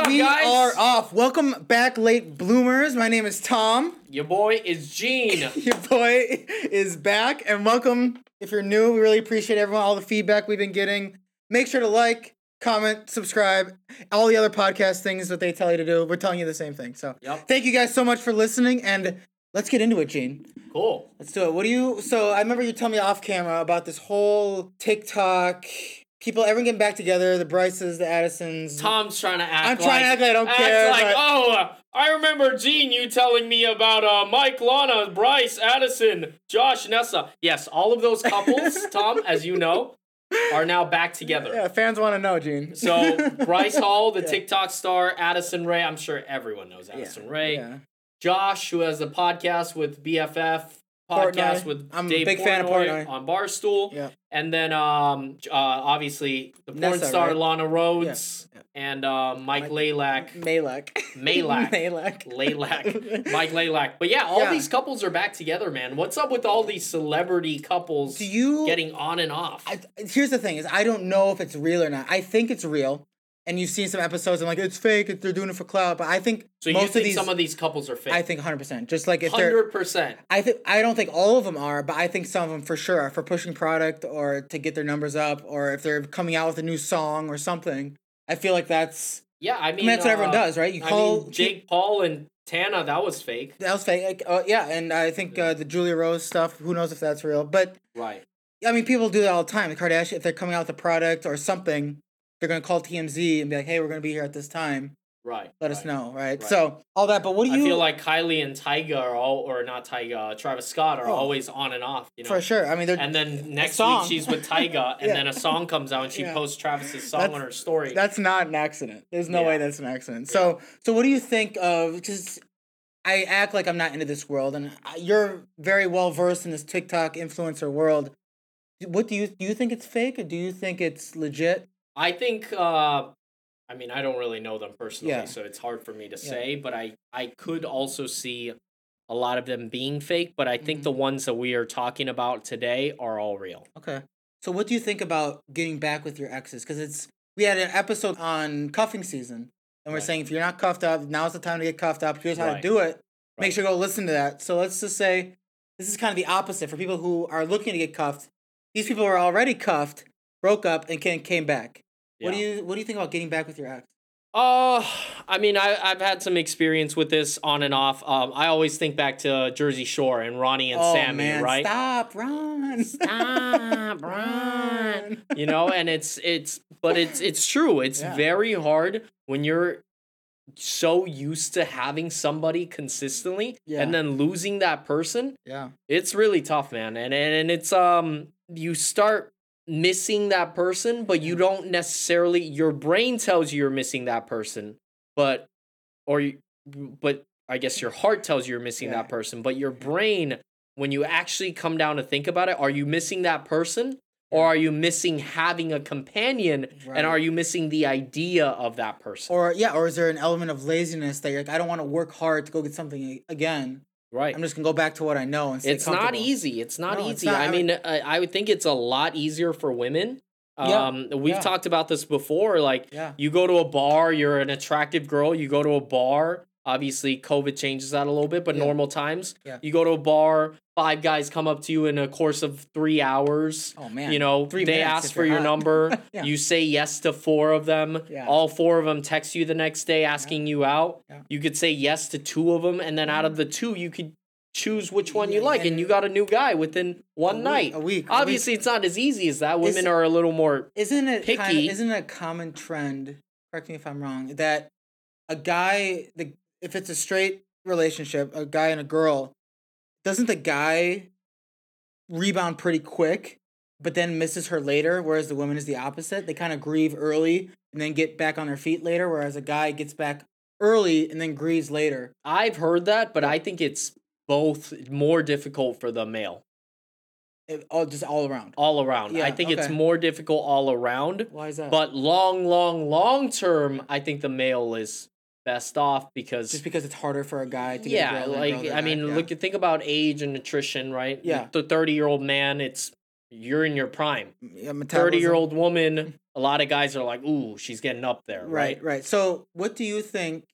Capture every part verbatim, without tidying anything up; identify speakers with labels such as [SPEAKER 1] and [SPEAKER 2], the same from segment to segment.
[SPEAKER 1] up,
[SPEAKER 2] we
[SPEAKER 1] guys?
[SPEAKER 2] We are off. Welcome back, late bloomers. My name is Tom.
[SPEAKER 1] Your boy is Gene.
[SPEAKER 2] Your boy is back, and welcome. If you're new, we really appreciate everyone, all the feedback we've been getting. Make sure to like, comment, subscribe, all the other podcast things that they tell you to do. We're telling you the same thing. So
[SPEAKER 1] Yep.
[SPEAKER 2] Thank you guys so much for listening, and let's get into it, Gene.
[SPEAKER 1] Cool.
[SPEAKER 2] Let's do it. What do you... So I remember you telling me off camera about this whole TikTok... People, everyone getting back together, the Bryces, the Addisons.
[SPEAKER 1] Tom's trying to act
[SPEAKER 2] I'm
[SPEAKER 1] like...
[SPEAKER 2] trying to act like I don't
[SPEAKER 1] act
[SPEAKER 2] care,
[SPEAKER 1] like,
[SPEAKER 2] but-
[SPEAKER 1] oh, uh, I remember, Gene, you telling me about uh, Mike, Lana, Bryce, Addison, Josh, Nessa. Yes, all of those couples, Tom, as you know, are now back together.
[SPEAKER 2] Yeah, fans want to know, Gene.
[SPEAKER 1] So, Bryce Hall, the
[SPEAKER 2] Yeah.
[SPEAKER 1] TikTok star, Addison Rae, I'm sure everyone knows Addison
[SPEAKER 2] Yeah,
[SPEAKER 1] Rae.
[SPEAKER 2] yeah.
[SPEAKER 1] Josh, who has a podcast with B F F, podcast
[SPEAKER 2] Portnoy.
[SPEAKER 1] with
[SPEAKER 2] I'm a
[SPEAKER 1] Dave
[SPEAKER 2] big fan of Portnoy.
[SPEAKER 1] on Barstool.
[SPEAKER 2] Yeah.
[SPEAKER 1] And then, um, uh, obviously, the porn
[SPEAKER 2] Nessa,
[SPEAKER 1] star
[SPEAKER 2] right?
[SPEAKER 1] Lana Rhodes
[SPEAKER 2] Yeah,
[SPEAKER 1] and uh, Mike,
[SPEAKER 2] Mike-
[SPEAKER 1] Laylack.
[SPEAKER 2] Malak.
[SPEAKER 1] Malak.
[SPEAKER 2] Malak.
[SPEAKER 1] Laylack. Mike Laylack. But yeah, all
[SPEAKER 2] Yeah.
[SPEAKER 1] these couples are back together, man. What's up with all these celebrity couples
[SPEAKER 2] Do you...
[SPEAKER 1] getting on and off?
[SPEAKER 2] I, here's the thing, is I don't know if it's real or not. I think it's real. And you've seen some episodes, I'm like, it's fake, it- they're doing it for clout. But I think
[SPEAKER 1] so
[SPEAKER 2] most
[SPEAKER 1] you think
[SPEAKER 2] of these...
[SPEAKER 1] some of these couples are fake?
[SPEAKER 2] I think one hundred percent. Just like if they're...
[SPEAKER 1] one hundred percent.
[SPEAKER 2] I think I don't think all of them are, but I think some of them for sure are for pushing product or to get their numbers up, or if they're coming out with a new song or something. I feel like that's...
[SPEAKER 1] Yeah, I mean...
[SPEAKER 2] I mean, that's what everyone
[SPEAKER 1] uh,
[SPEAKER 2] does, right? You
[SPEAKER 1] I
[SPEAKER 2] call...
[SPEAKER 1] mean, Jake Paul and Tana, that was fake.
[SPEAKER 2] That was fake. Like, uh, yeah, and I think uh, the Julia Rose stuff, who knows if that's real. But,
[SPEAKER 1] Right.
[SPEAKER 2] I mean, people do that all the time. The Kardashian, if they're coming out with a product or something, they're going to call T M Z and be like, hey, we're going to be here at this time.
[SPEAKER 1] Right.
[SPEAKER 2] Let
[SPEAKER 1] right.
[SPEAKER 2] us know, right?
[SPEAKER 1] Right.
[SPEAKER 2] So, all that, but what do you...
[SPEAKER 1] I feel like Kylie and Tyga are all, or not Tyga, uh, Travis Scott are
[SPEAKER 2] Oh.
[SPEAKER 1] always on and off, you know.
[SPEAKER 2] For sure. I mean, they're...
[SPEAKER 1] And then next
[SPEAKER 2] song.
[SPEAKER 1] week she's with Tyga, and
[SPEAKER 2] Yeah.
[SPEAKER 1] then a song comes out and she
[SPEAKER 2] Yeah.
[SPEAKER 1] posts Travis's song
[SPEAKER 2] That's-
[SPEAKER 1] on her story.
[SPEAKER 2] That's not an accident. There's no
[SPEAKER 1] Yeah.
[SPEAKER 2] way that's an accident. So, so what do you think of... Because I act like I'm not into this world, and I- you're very well versed in this TikTok influencer world. What do you... Do you think it's fake, or do you think it's legit?
[SPEAKER 1] I think, uh, I mean, I don't really know them personally,
[SPEAKER 2] Yeah.
[SPEAKER 1] so it's hard for me to say, but I, I could also see a lot of them being fake, but I think
[SPEAKER 2] Mhm.
[SPEAKER 1] the ones that we are talking about today are all real.
[SPEAKER 2] Okay. So what do you think about getting back with your exes? Because it's we had an episode on cuffing season, and we're
[SPEAKER 1] Right.
[SPEAKER 2] saying if you're not cuffed up, now's the time to get cuffed up. Here's how to
[SPEAKER 1] Right.
[SPEAKER 2] do it. Make
[SPEAKER 1] Right.
[SPEAKER 2] sure to go listen to that. So let's just say this is kind of the opposite for people who are looking to get cuffed. These people are already cuffed, broke up, and came came back. What do
[SPEAKER 1] Yeah.
[SPEAKER 2] you What do you think about getting back with your ex?
[SPEAKER 1] Uh, I mean, I, I've had some experience with this on and off. Um, I always think back to Jersey Shore and Ronnie and
[SPEAKER 2] oh
[SPEAKER 1] Sammy,
[SPEAKER 2] man,
[SPEAKER 1] right?
[SPEAKER 2] stop, run,
[SPEAKER 1] Stop, run. You know, and it's it's but it's it's true. It's
[SPEAKER 2] Yeah.
[SPEAKER 1] very hard when you're so used to having somebody consistently
[SPEAKER 2] Yeah.
[SPEAKER 1] and then losing that person.
[SPEAKER 2] Yeah.
[SPEAKER 1] It's really tough, man. And and, and it's um you start missing that person, but you don't necessarily your brain tells you you're missing that person, but or you but I guess your heart tells you you're missing
[SPEAKER 2] Yeah.
[SPEAKER 1] that person, but your brain, when you actually come down to think about it, are you missing that person? Or are you missing having a companion,
[SPEAKER 2] Right.
[SPEAKER 1] and are you missing the idea of that person?
[SPEAKER 2] Or yeah, or is there an element of laziness that you're like, I don't want to work hard to go get something a- again.
[SPEAKER 1] Right.
[SPEAKER 2] I'm just gonna go back to what I know and stay
[SPEAKER 1] It's not
[SPEAKER 2] comfortable.
[SPEAKER 1] easy. It's not
[SPEAKER 2] No, it's
[SPEAKER 1] easy.
[SPEAKER 2] not.
[SPEAKER 1] I
[SPEAKER 2] I
[SPEAKER 1] mean, I, I would think it's a lot easier for women.
[SPEAKER 2] Yeah,
[SPEAKER 1] Um, we've
[SPEAKER 2] yeah.
[SPEAKER 1] talked about this before. Like,
[SPEAKER 2] Yeah.
[SPEAKER 1] you go to a bar, you're an attractive girl, you go to a bar. Obviously, COVID changes that a little bit, but
[SPEAKER 2] Yeah.
[SPEAKER 1] normal times,
[SPEAKER 2] Yeah.
[SPEAKER 1] you go to a bar, five guys come up to you in a course of three hours.
[SPEAKER 2] Oh man.
[SPEAKER 1] You know,
[SPEAKER 2] Three
[SPEAKER 1] they
[SPEAKER 2] minutes
[SPEAKER 1] ask
[SPEAKER 2] if
[SPEAKER 1] for
[SPEAKER 2] you're
[SPEAKER 1] your
[SPEAKER 2] hot.
[SPEAKER 1] number.
[SPEAKER 2] Yeah.
[SPEAKER 1] You say yes to four of them.
[SPEAKER 2] Yeah.
[SPEAKER 1] All four of them text you the next day asking you out.
[SPEAKER 2] Yeah.
[SPEAKER 1] You could say yes to two of them, and then out of the two, you could choose which one you
[SPEAKER 2] Yeah,
[SPEAKER 1] like, and
[SPEAKER 2] and-
[SPEAKER 1] you got a new guy within one
[SPEAKER 2] A week-
[SPEAKER 1] night.
[SPEAKER 2] a week, a
[SPEAKER 1] Obviously,
[SPEAKER 2] week.
[SPEAKER 1] it's not as easy as that. Women
[SPEAKER 2] Is-
[SPEAKER 1] are a little more.
[SPEAKER 2] Isn't it kind
[SPEAKER 1] picky.
[SPEAKER 2] of, isn't it a common trend? Correct me if I'm wrong. That a guy, the if it's a straight relationship, a guy and a girl, doesn't the guy rebound pretty quick, but then misses her later? Whereas the woman is the opposite. They kind of grieve early and then get back on their feet later. Whereas a guy gets back early and then grieves later.
[SPEAKER 1] I've heard that, but I think it's both more difficult for the male
[SPEAKER 2] It, all just all around.
[SPEAKER 1] all around.
[SPEAKER 2] Yeah,
[SPEAKER 1] I think it's
[SPEAKER 2] okay.
[SPEAKER 1] more difficult all around.
[SPEAKER 2] Why is that?
[SPEAKER 1] But long, long, long term, I think the male is best off because
[SPEAKER 2] just because it's harder for a guy to get a
[SPEAKER 1] yeah,
[SPEAKER 2] girl than a
[SPEAKER 1] like
[SPEAKER 2] girl to
[SPEAKER 1] I
[SPEAKER 2] a guy.
[SPEAKER 1] mean,
[SPEAKER 2] Yeah.
[SPEAKER 1] look, think about age and nutrition, right?
[SPEAKER 2] Yeah.
[SPEAKER 1] the thirty year old man, it's you're in your prime.
[SPEAKER 2] Yeah,
[SPEAKER 1] thirty year
[SPEAKER 2] metabolism.
[SPEAKER 1] old woman, a lot of guys are like, ooh, she's getting up there, right?
[SPEAKER 2] Right, right. So, what do you think?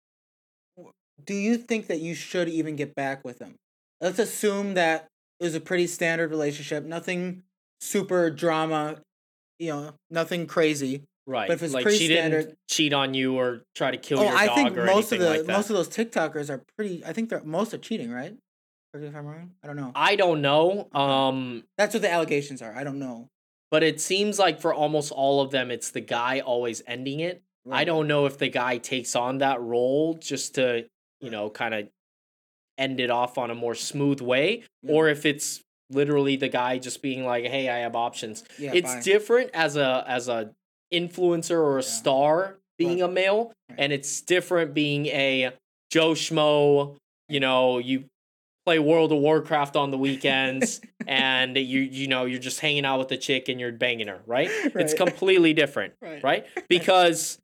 [SPEAKER 2] Do you think that you should even get back with him? Let's assume that it was a pretty standard relationship, nothing super drama, you know, nothing crazy.
[SPEAKER 1] Right.
[SPEAKER 2] But if it's
[SPEAKER 1] Like
[SPEAKER 2] pretty
[SPEAKER 1] she
[SPEAKER 2] standard,
[SPEAKER 1] didn't cheat on you or try to kill
[SPEAKER 2] oh,
[SPEAKER 1] your
[SPEAKER 2] I
[SPEAKER 1] dog
[SPEAKER 2] think
[SPEAKER 1] or
[SPEAKER 2] most
[SPEAKER 1] anything
[SPEAKER 2] of the
[SPEAKER 1] like that.
[SPEAKER 2] most of those TikTokers are pretty. I think they're most are cheating, right? Correct me if I'm wrong. I don't know.
[SPEAKER 1] I don't know.
[SPEAKER 2] Okay.
[SPEAKER 1] Um,
[SPEAKER 2] That's what the allegations are. I don't know.
[SPEAKER 1] but it seems like for almost all of them, it's the guy always ending it. I
[SPEAKER 2] Right.
[SPEAKER 1] don't know if the guy takes on that role just to, you
[SPEAKER 2] Right.
[SPEAKER 1] know, kind of end it off on a more smooth way,
[SPEAKER 2] Yeah.
[SPEAKER 1] or if it's literally the guy just being like, "Hey, I have options."
[SPEAKER 2] Yeah,
[SPEAKER 1] It's
[SPEAKER 2] bye.
[SPEAKER 1] different as a as a influencer or a
[SPEAKER 2] Yeah.
[SPEAKER 1] star being
[SPEAKER 2] Right.
[SPEAKER 1] a male,
[SPEAKER 2] Right.
[SPEAKER 1] and it's different being a Joe Schmo. You know, you play World of Warcraft on the weekends, and you you know you're just hanging out with the chick and you're banging her, right? It's
[SPEAKER 2] Right.
[SPEAKER 1] completely different,
[SPEAKER 2] Right.
[SPEAKER 1] right? Because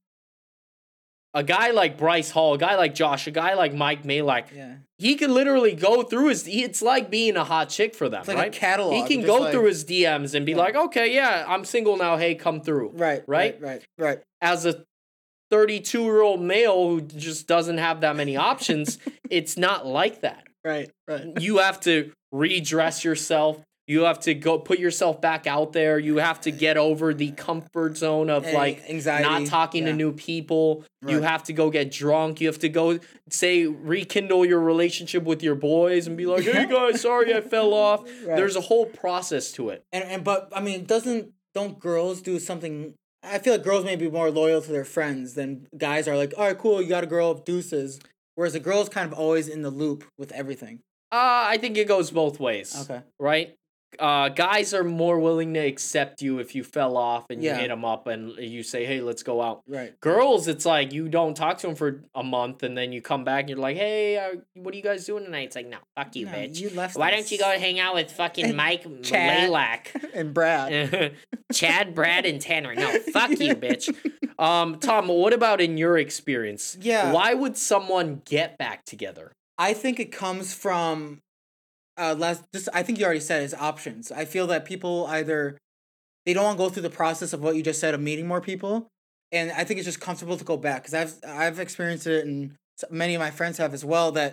[SPEAKER 1] a guy like Bryce Hall, a guy like Josh, a guy like Mike Malak,
[SPEAKER 2] Yeah.
[SPEAKER 1] he can literally go through his. It's like being a hot chick for them,
[SPEAKER 2] It's like
[SPEAKER 1] right?
[SPEAKER 2] a catalog.
[SPEAKER 1] He can
[SPEAKER 2] just
[SPEAKER 1] go
[SPEAKER 2] like-
[SPEAKER 1] through his D Ms and be
[SPEAKER 2] Yeah.
[SPEAKER 1] like, "Okay, yeah, I'm single now. Hey, come through."
[SPEAKER 2] Right.
[SPEAKER 1] Right?
[SPEAKER 2] Right. Right. Right.
[SPEAKER 1] As a thirty-two year old male who just doesn't have that many options, it's not like that.
[SPEAKER 2] Right. Right.
[SPEAKER 1] You have to redress yourself. You have to go put yourself back out there. You have to get over the comfort zone of
[SPEAKER 2] And
[SPEAKER 1] like
[SPEAKER 2] anxiety.
[SPEAKER 1] not talking to
[SPEAKER 2] Yeah.
[SPEAKER 1] new people. You
[SPEAKER 2] Right.
[SPEAKER 1] have to go get drunk. You have to go say rekindle your relationship with your boys and be like, "Hey guys, sorry I fell off."
[SPEAKER 2] Right.
[SPEAKER 1] There's a whole process to it.
[SPEAKER 2] And and but I mean, doesn't don't girls do something? I feel like girls may be more loyal to their friends than guys are. Like, all right, cool, you got a girl, deuces. Whereas the girl's kind of always in the loop with everything.
[SPEAKER 1] Uh, I think it goes both ways.
[SPEAKER 2] Okay.
[SPEAKER 1] Right? Uh, guys are more willing to accept you if you fell off and
[SPEAKER 2] Yeah.
[SPEAKER 1] you hit them up and you say, "Hey, let's go out."
[SPEAKER 2] Right.
[SPEAKER 1] Girls, it's like you don't talk to them for a month and then you come back and you're like, "Hey, uh, what are you guys doing tonight?" It's like, "No, fuck you,
[SPEAKER 2] No,
[SPEAKER 1] bitch.
[SPEAKER 2] you left
[SPEAKER 1] Why
[SPEAKER 2] us.
[SPEAKER 1] don't you go hang out with fucking Mike
[SPEAKER 2] Chad.
[SPEAKER 1] Laylac,
[SPEAKER 2] And Brad.
[SPEAKER 1] Chad, Brad, and Tanner? No, fuck you, bitch." Um, Tom, what about in your experience?
[SPEAKER 2] Yeah.
[SPEAKER 1] Why would someone get back together?
[SPEAKER 2] I think it comes from uh less just I think you already said is options. I feel that people either they don't want to go through the process of what you just said of meeting more people. And I think it's just comfortable to go back because I've I've experienced it and s- many of my friends have as well that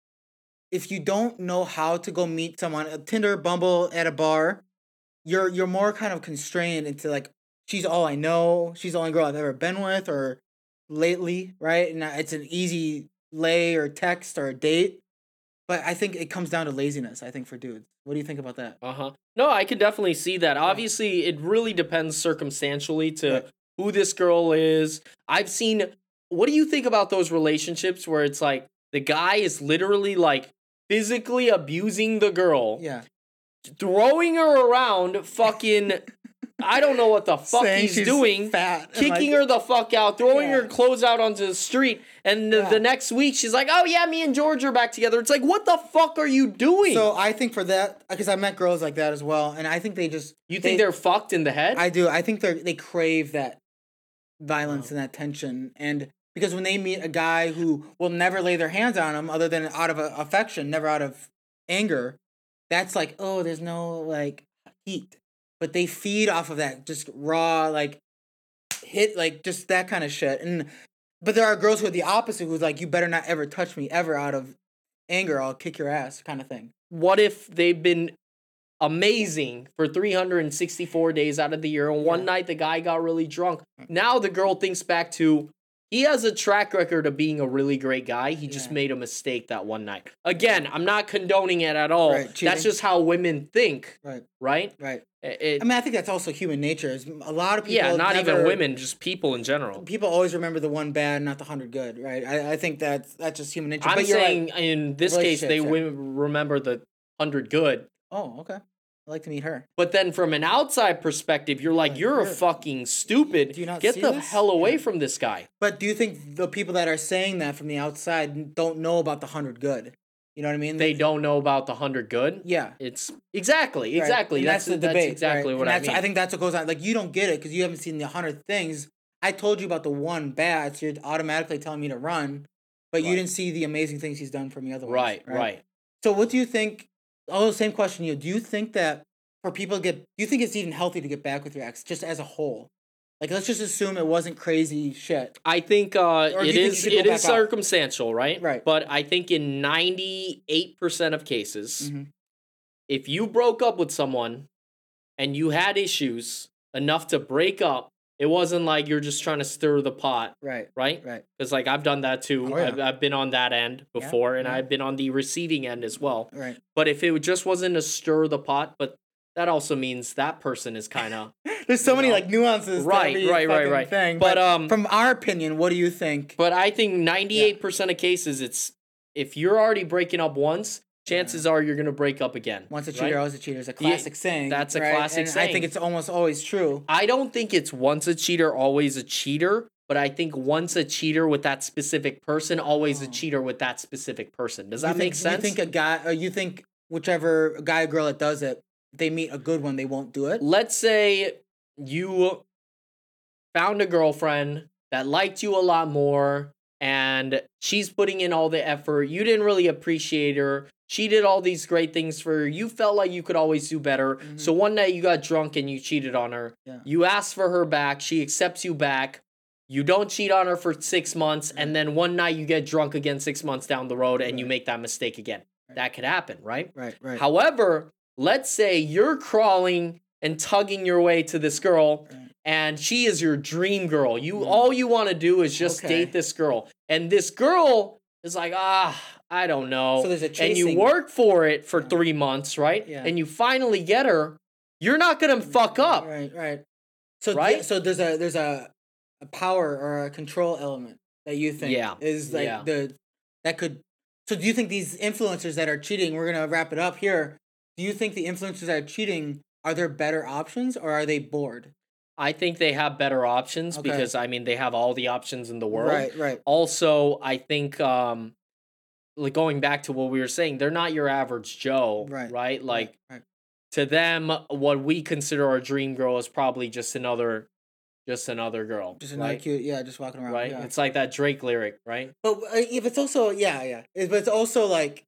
[SPEAKER 2] if you don't know how to go meet someone uh, Tinder, Bumble at a bar, you're you're more kind of constrained into like she's all I know, she's the only girl I've ever been with or lately, right? And uh, it's an easy lay or text or a date. But I think it comes down to laziness, I think, for dudes. What do you think about that?
[SPEAKER 1] Uh huh. No, I could definitely see that. Obviously, it really depends circumstantially to
[SPEAKER 2] Right.
[SPEAKER 1] who this girl is. I've seen. What do you think about those relationships where it's like the guy is literally like physically abusing the girl,
[SPEAKER 2] Yeah.
[SPEAKER 1] throwing her around, fucking. I don't know what the fuck
[SPEAKER 2] Saying
[SPEAKER 1] he's
[SPEAKER 2] she's
[SPEAKER 1] doing.
[SPEAKER 2] fat and,
[SPEAKER 1] Kicking
[SPEAKER 2] like-
[SPEAKER 1] her the fuck out, throwing
[SPEAKER 2] Yeah.
[SPEAKER 1] her clothes out onto the street, and the,
[SPEAKER 2] Yeah.
[SPEAKER 1] the next week she's like, "Oh yeah, me and George are back together." It's like, what the fuck are you doing?
[SPEAKER 2] So I think for that, because I met girls like that as well, and I think they just
[SPEAKER 1] you think they, are fucked in the head?
[SPEAKER 2] I do. I think they they crave that violence
[SPEAKER 1] Wow.
[SPEAKER 2] and that tension, and because when they meet a guy who will never lay their hands on them other than out of uh, affection, never out of anger, that's like, oh, there's no like heat, but they feed off of that just raw like hit, like just that kind of shit. And but there are girls who are the opposite, who's like, you better not ever touch me ever out of anger, I'll kick your ass, kind of thing.
[SPEAKER 1] What if they've been amazing for three hundred sixty-four days out of the year, and one
[SPEAKER 2] Yeah.
[SPEAKER 1] night the guy got really drunk? Now the girl thinks back to, he has a track record of being a really great guy. He just
[SPEAKER 2] Yeah.
[SPEAKER 1] made a mistake that one night. Again, I'm not condoning it at all.
[SPEAKER 2] Right, cheating.
[SPEAKER 1] That's just how women think,
[SPEAKER 2] Right,
[SPEAKER 1] right?
[SPEAKER 2] right.
[SPEAKER 1] It- it-
[SPEAKER 2] I mean, I think that's also human nature. Is a lot of people.
[SPEAKER 1] yeah, not even
[SPEAKER 2] never-
[SPEAKER 1] women, just people in general.
[SPEAKER 2] People always remember the one bad, not the hundred good, right? I, I think that's that's just human nature.
[SPEAKER 1] I'm
[SPEAKER 2] but you're right.
[SPEAKER 1] saying in this case, they
[SPEAKER 2] Relationships,
[SPEAKER 1] wi- remember the hundred good.
[SPEAKER 2] Oh, okay. I'd like to meet her.
[SPEAKER 1] But then from an outside perspective, you're like,
[SPEAKER 2] Like,
[SPEAKER 1] you're a
[SPEAKER 2] you're-
[SPEAKER 1] fucking stupid.
[SPEAKER 2] Do you not
[SPEAKER 1] Get
[SPEAKER 2] see
[SPEAKER 1] the
[SPEAKER 2] this?
[SPEAKER 1] hell away
[SPEAKER 2] Yeah.
[SPEAKER 1] from this guy.
[SPEAKER 2] But do you think the people that are saying that from the outside don't know about the hundred good? You know what I mean?
[SPEAKER 1] They don't know about the hundred good.
[SPEAKER 2] Yeah.
[SPEAKER 1] It's exactly,
[SPEAKER 2] Right.
[SPEAKER 1] exactly.
[SPEAKER 2] And
[SPEAKER 1] That's,
[SPEAKER 2] the
[SPEAKER 1] that's
[SPEAKER 2] debate.
[SPEAKER 1] exactly
[SPEAKER 2] right?
[SPEAKER 1] what
[SPEAKER 2] And
[SPEAKER 1] I
[SPEAKER 2] that's,
[SPEAKER 1] mean.
[SPEAKER 2] I think that's what goes on. Like you don't get it because you haven't seen the hundred things. I told you about the one bad, so you're automatically telling me to run, but you
[SPEAKER 1] Right.
[SPEAKER 2] didn't see the amazing things he's done for me otherwise.
[SPEAKER 1] right, right.
[SPEAKER 2] So what do you think? Oh, same question to you. Do you think that for people to get, do you think it's even healthy to get back with your ex just as a whole? Like, let's just assume it wasn't crazy shit.
[SPEAKER 1] I think uh,
[SPEAKER 2] Or do
[SPEAKER 1] it
[SPEAKER 2] you think
[SPEAKER 1] is
[SPEAKER 2] you should
[SPEAKER 1] it
[SPEAKER 2] go
[SPEAKER 1] is
[SPEAKER 2] back out?
[SPEAKER 1] circumstantial, right?
[SPEAKER 2] Right.
[SPEAKER 1] But I think in ninety-eight percent of cases,
[SPEAKER 2] Mhm.
[SPEAKER 1] if you broke up with someone and you had issues enough to break up, it wasn't like you're just trying to stir the pot,
[SPEAKER 2] Right.
[SPEAKER 1] right?
[SPEAKER 2] Right.
[SPEAKER 1] Because like I've done that too.
[SPEAKER 2] Oh, yeah.
[SPEAKER 1] I've, I've been on that end
[SPEAKER 2] Yeah,
[SPEAKER 1] before, and
[SPEAKER 2] yeah.
[SPEAKER 1] I've been on the receiving end as well.
[SPEAKER 2] Right.
[SPEAKER 1] But if it just wasn't to stir the pot, but that also means that person is kind of
[SPEAKER 2] There's so
[SPEAKER 1] You
[SPEAKER 2] many
[SPEAKER 1] know?
[SPEAKER 2] like nuances
[SPEAKER 1] Right,
[SPEAKER 2] to every
[SPEAKER 1] right, right,
[SPEAKER 2] fucking
[SPEAKER 1] right.
[SPEAKER 2] thing.
[SPEAKER 1] But,
[SPEAKER 2] But,
[SPEAKER 1] um,
[SPEAKER 2] from our opinion, what do you think?
[SPEAKER 1] But I think ninety-eight percent of cases, it's if you're already breaking up once, chances are you're gonna break up again.
[SPEAKER 2] Once a
[SPEAKER 1] right?
[SPEAKER 2] cheater, always a cheater is a classic saying.
[SPEAKER 1] that's a
[SPEAKER 2] right?
[SPEAKER 1] classic
[SPEAKER 2] and I
[SPEAKER 1] saying.
[SPEAKER 2] think it's almost always true.
[SPEAKER 1] I don't think it's once a cheater, always a cheater, but I think once a cheater with that specific person, always a
[SPEAKER 2] Oh.
[SPEAKER 1] cheater with that specific person. Does
[SPEAKER 2] You
[SPEAKER 1] that
[SPEAKER 2] think,
[SPEAKER 1] make sense?
[SPEAKER 2] You think a guy, or you think whichever guy or girl that does it, if they meet a good one, they won't do it?
[SPEAKER 1] Let's say you found a girlfriend that liked you a lot more and she's putting in all the effort. You didn't really appreciate her. She did all these great things for you. You felt like you could always do better.
[SPEAKER 2] Mhm.
[SPEAKER 1] So one night you got drunk and you cheated on her.
[SPEAKER 2] Yeah.
[SPEAKER 1] You asked for her back. She accepts you back. You don't cheat on her for six months. And then one night you get drunk again six months down the road and you
[SPEAKER 2] Right.
[SPEAKER 1] make that mistake again. That could happen, right?
[SPEAKER 2] Right, right.
[SPEAKER 1] However, let's say you're crawling and tugging your way to this girl
[SPEAKER 2] Right.
[SPEAKER 1] and she is your dream girl. You
[SPEAKER 2] Mm.
[SPEAKER 1] all you want to do is just
[SPEAKER 2] Okay.
[SPEAKER 1] date this girl. And this girl is like, "Ah, I don't know."
[SPEAKER 2] So there's a
[SPEAKER 1] and you
[SPEAKER 2] chasing-
[SPEAKER 1] work for it for
[SPEAKER 2] Yeah.
[SPEAKER 1] three months, right?
[SPEAKER 2] Yeah.
[SPEAKER 1] And you finally get her. You're not going to fuck up.
[SPEAKER 2] Right, right. So
[SPEAKER 1] Right?
[SPEAKER 2] th- so there's a there's a, a power or a control element that you think
[SPEAKER 1] Yeah,
[SPEAKER 2] is like
[SPEAKER 1] yeah.
[SPEAKER 2] the that could. So do you think these influencers that are cheating? We're gonna wrap it up here. Do you think the influencers that are cheating are there better options or are they bored?
[SPEAKER 1] I think they have better options
[SPEAKER 2] Okay.
[SPEAKER 1] because I mean they have all the options in the world.
[SPEAKER 2] Right, right.
[SPEAKER 1] Also, I think um like going back to what we were saying, they're not your average Joe,
[SPEAKER 2] Right,
[SPEAKER 1] right? Like
[SPEAKER 2] right.
[SPEAKER 1] to them, what we consider our dream girl is probably just another, just another girl,
[SPEAKER 2] Just another
[SPEAKER 1] right?
[SPEAKER 2] cute, yeah, just walking around.
[SPEAKER 1] right?
[SPEAKER 2] Yeah.
[SPEAKER 1] It's like that Drake lyric, right?
[SPEAKER 2] But uh, if it's also yeah, yeah, It- but it's also like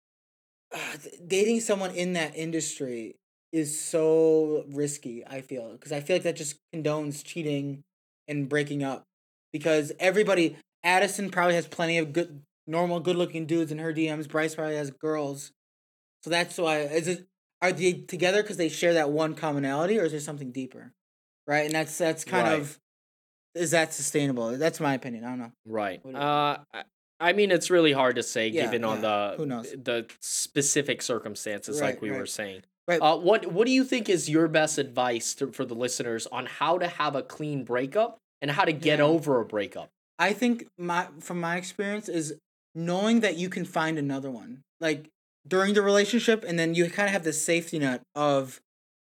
[SPEAKER 2] uh, dating someone in that industry is so risky. I feel because I feel like that just condones cheating and breaking up because everybody. Addison probably has plenty of good, normal, good-looking dudes in her D Ms. Bryce probably has girls, so that's why. Is it are they together because they share that one commonality, or is there something deeper, right? And that's that's kind
[SPEAKER 1] Right.
[SPEAKER 2] of is that sustainable? That's my opinion. I don't know.
[SPEAKER 1] Right.
[SPEAKER 2] What do you-
[SPEAKER 1] Uh, I- I mean, it's really hard to say
[SPEAKER 2] Yeah,
[SPEAKER 1] given on
[SPEAKER 2] yeah.
[SPEAKER 1] the
[SPEAKER 2] Who knows?
[SPEAKER 1] the specific circumstances, like
[SPEAKER 2] Right,
[SPEAKER 1] we were
[SPEAKER 2] right.
[SPEAKER 1] saying.
[SPEAKER 2] Right.
[SPEAKER 1] Uh, what What do you think is your best advice to, for the listeners on how to have a clean breakup and how to get
[SPEAKER 2] Yeah.
[SPEAKER 1] over a breakup?
[SPEAKER 2] I think my from my experience is knowing that you can find another one. Like during the relationship and then you kind of have this safety net of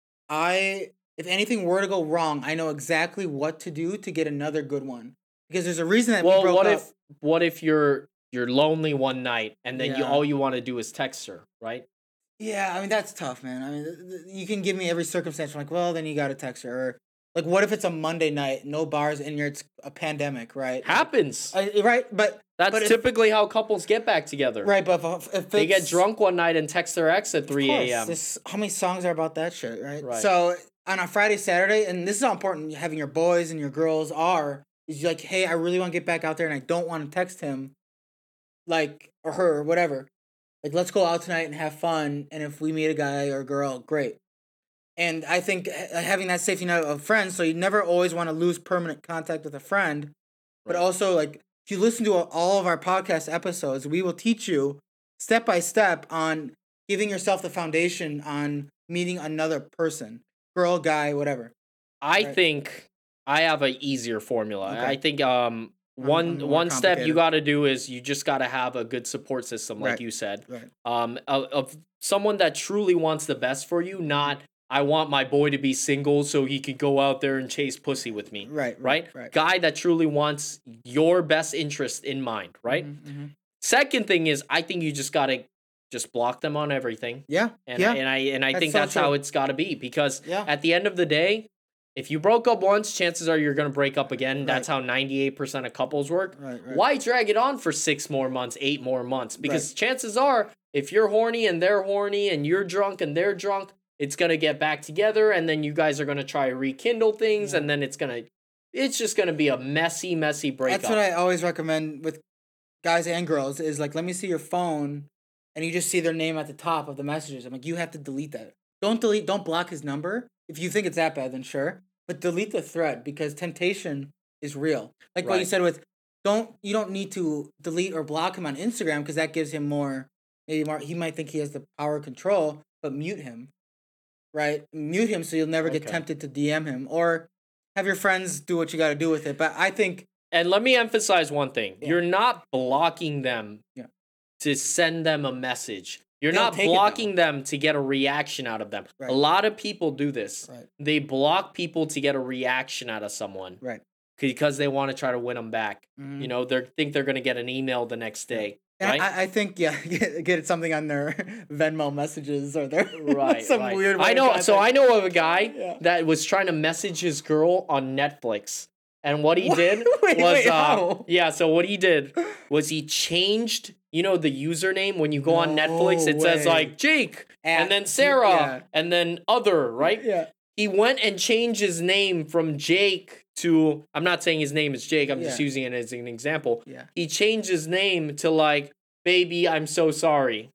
[SPEAKER 2] I if anything were to go wrong, I know exactly what to do to get another good one. Because there's a reason that we
[SPEAKER 1] Well,
[SPEAKER 2] broke
[SPEAKER 1] what
[SPEAKER 2] up.
[SPEAKER 1] if what if you're you're lonely one night and then you
[SPEAKER 2] Yeah.
[SPEAKER 1] all you want to do is text her, right?
[SPEAKER 2] Yeah, I mean that's tough, man. I mean th- th- you can give me every circumstance I'm like, well, then you got to text her or like what if it's a Monday night, no bars and you're it's a pandemic, right?
[SPEAKER 1] Happens.
[SPEAKER 2] I, right, but
[SPEAKER 1] That's
[SPEAKER 2] but if-
[SPEAKER 1] typically how couples get back together.
[SPEAKER 2] right, but if, if
[SPEAKER 1] They get
[SPEAKER 2] it's-
[SPEAKER 1] drunk one night and text their ex at
[SPEAKER 2] Of
[SPEAKER 1] three
[SPEAKER 2] course,
[SPEAKER 1] a.m.
[SPEAKER 2] this- how many songs are about that shit, right?
[SPEAKER 1] Right.
[SPEAKER 2] So on a Friday, Saturday, and this is how important having your boys and your girls are, is you're like, hey, I really want to get back out there and I don't want to text him, like, or her, or whatever. Like, let's go out tonight and have fun. And if we meet a guy or a girl, great. And I think ha- having that safety net of friends, so you never always want to lose permanent contact with a friend, but
[SPEAKER 1] Right.
[SPEAKER 2] also, like, if you listen to all of our podcast episodes, we will teach you step by step on giving yourself the foundation on meeting another person, girl, guy, whatever.
[SPEAKER 1] I
[SPEAKER 2] Right.
[SPEAKER 1] think I have a easier formula.
[SPEAKER 2] Okay.
[SPEAKER 1] I think um
[SPEAKER 2] I'm-
[SPEAKER 1] one
[SPEAKER 2] I'm more
[SPEAKER 1] one step you
[SPEAKER 2] complicated.
[SPEAKER 1] got to do is you just got to have a good support system, like
[SPEAKER 2] Right.
[SPEAKER 1] you said.
[SPEAKER 2] Right.
[SPEAKER 1] Um, of, of someone that truly wants the best for you, not I want my boy to be single so he could go out there and chase pussy with me.
[SPEAKER 2] Right.
[SPEAKER 1] Right?
[SPEAKER 2] Right.
[SPEAKER 1] Guy that truly wants your best interest in mind, right?
[SPEAKER 2] Mhm, mhm.
[SPEAKER 1] Second thing is I think you just got to just block them on everything.
[SPEAKER 2] Yeah.
[SPEAKER 1] And
[SPEAKER 2] yeah.
[SPEAKER 1] and I and I
[SPEAKER 2] That's
[SPEAKER 1] think
[SPEAKER 2] so
[SPEAKER 1] that's how
[SPEAKER 2] true.
[SPEAKER 1] it's got to be because
[SPEAKER 2] Yeah.
[SPEAKER 1] at the end of the day, if you broke up once, chances are you're going to break up again. That's
[SPEAKER 2] Right.
[SPEAKER 1] how ninety-eight percent of couples work.
[SPEAKER 2] Right. Right.
[SPEAKER 1] Why drag it on for six more months, eight more months? Because chances are, if you're horny and they're horny and you're drunk and they're drunk, it's going to get back together and then you guys are going to try to rekindle things
[SPEAKER 2] Yeah.
[SPEAKER 1] and then it's going to it's just gonna be a messy, messy breakup.
[SPEAKER 2] That's what I always recommend with guys and girls is like, let me see your phone, and you just see their name at the top of the messages. I'm like, you have to delete that. Don't delete. Don't block his number. If you think it's that bad, then sure. But delete the thread because temptation is real. Like what you
[SPEAKER 1] Right.
[SPEAKER 2] said with, don't you don't need to delete or block him on Instagram because that gives him more. Maybe more. He might think he has the power of control, but mute him. Right, mute him so you'll never get
[SPEAKER 1] Okay.
[SPEAKER 2] tempted to D M him or have your friends do what you got to do with it. But I think
[SPEAKER 1] And let me emphasize one thing.
[SPEAKER 2] Yeah.
[SPEAKER 1] You're not blocking them
[SPEAKER 2] Yeah.
[SPEAKER 1] to send them a message. You're
[SPEAKER 2] They'll
[SPEAKER 1] not
[SPEAKER 2] take it, though.
[SPEAKER 1] blocking them to get a reaction out of them.
[SPEAKER 2] Right.
[SPEAKER 1] A lot of people do this.
[SPEAKER 2] Right.
[SPEAKER 1] They block people to get a reaction out of someone
[SPEAKER 2] right.
[SPEAKER 1] because they want to try to win them back.
[SPEAKER 2] Mhm.
[SPEAKER 1] You know, they think they're going to get an email the next day.
[SPEAKER 2] And
[SPEAKER 1] Right?
[SPEAKER 2] I, I think yeah, get, get something on their Venmo messages or their
[SPEAKER 1] Right.
[SPEAKER 2] some
[SPEAKER 1] right.
[SPEAKER 2] weird.
[SPEAKER 1] I
[SPEAKER 2] way
[SPEAKER 1] know.
[SPEAKER 2] of
[SPEAKER 1] So I
[SPEAKER 2] contact.
[SPEAKER 1] know of a guy
[SPEAKER 2] Yeah.
[SPEAKER 1] that was trying to message his girl on Netflix, and what he
[SPEAKER 2] What?
[SPEAKER 1] did
[SPEAKER 2] Wait,
[SPEAKER 1] was,
[SPEAKER 2] wait,
[SPEAKER 1] uh,
[SPEAKER 2] how?
[SPEAKER 1] yeah. So what he did was he changed, you know, the username when you go on Netflix. It
[SPEAKER 2] No
[SPEAKER 1] says
[SPEAKER 2] way.
[SPEAKER 1] like Jake,
[SPEAKER 2] At
[SPEAKER 1] and then
[SPEAKER 2] G-
[SPEAKER 1] Sarah,
[SPEAKER 2] yeah.
[SPEAKER 1] and then other. Right?
[SPEAKER 2] Yeah.
[SPEAKER 1] He went and changed his name from Jake to. I'm not saying his name is Jake. I'm just
[SPEAKER 2] Yeah.
[SPEAKER 1] using it as an example.
[SPEAKER 2] Yeah.
[SPEAKER 1] He changed his name to like, baby, I'm so sorry.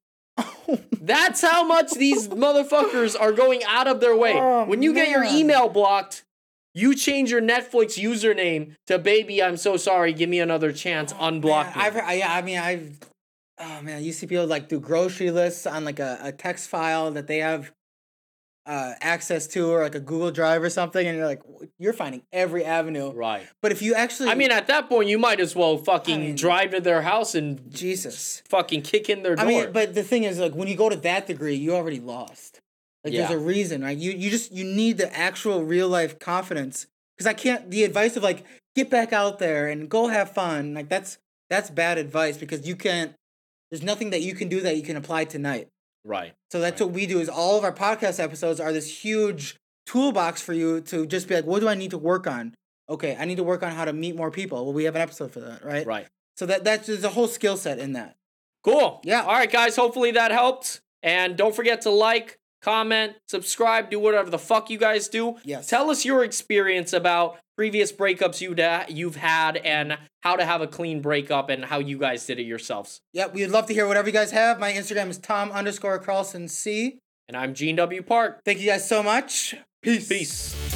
[SPEAKER 1] That's how much these motherfuckers are going out of their way.
[SPEAKER 2] Oh,
[SPEAKER 1] When you get your
[SPEAKER 2] man.
[SPEAKER 1] email blocked, you change your Netflix username to baby, I'm so sorry, give me another chance, unblock
[SPEAKER 2] Man,
[SPEAKER 1] me.
[SPEAKER 2] I've heard, yeah, I mean, I've, oh man, you see people like do grocery lists on like a, a text file that they have uh, access to or like a Google Drive or something, and you're like, you're finding every avenue.
[SPEAKER 1] Right.
[SPEAKER 2] But if you actually,
[SPEAKER 1] I mean, at that point, you might as well fucking
[SPEAKER 2] I mean-
[SPEAKER 1] drive to their house and
[SPEAKER 2] Jesus.
[SPEAKER 1] fucking kick in their door.
[SPEAKER 2] I mean, but the thing is, like, when you go to that degree, you already lost. Like,
[SPEAKER 1] Yeah.
[SPEAKER 2] there's a reason, right? You you just you need the actual real life confidence because I can't. The advice of like get back out there and go have fun, like that's that's bad advice because you can't. There's nothing that you can do that you can apply tonight.
[SPEAKER 1] right.
[SPEAKER 2] So that's
[SPEAKER 1] Right.
[SPEAKER 2] what we do. Is all of our podcast episodes are this huge toolbox for you to just be like, what do I need to work on? Okay, I need to work on how to meet more people. Well, we have an episode for that, right?
[SPEAKER 1] Right.
[SPEAKER 2] So that that's there's a whole skill set in that.
[SPEAKER 1] Cool.
[SPEAKER 2] Yeah.
[SPEAKER 1] All right, guys. Hopefully that helped. And don't forget to like, comment, subscribe, do whatever the fuck you guys do.
[SPEAKER 2] Yes.
[SPEAKER 1] Tell us your experience about previous breakups you'd ha- you've had and how to have a clean breakup and how you guys did it yourselves.
[SPEAKER 2] Yep, we'd love to hear whatever you guys have. My Instagram is Tom underscore Carlson C.
[SPEAKER 1] And I'm Gene W. Park.
[SPEAKER 2] Thank you guys so much. Peace.
[SPEAKER 1] Peace.